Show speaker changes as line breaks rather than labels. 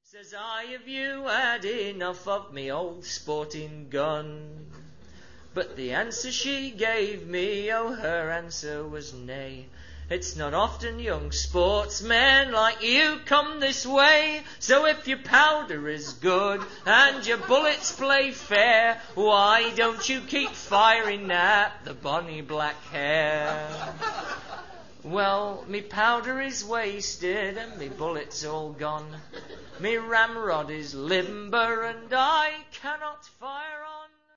Says I, have you had enough of me old sporting gun? But the answer she gave me, oh, her answer was nay. It's not often young sportsmen like you come this way. So if your powder is good and your bullets play fair, why don't you keep firing at the bonny black hair? Well, me powder is wasted and me bullets all gone. Me ramrod is limber and I cannot fire on.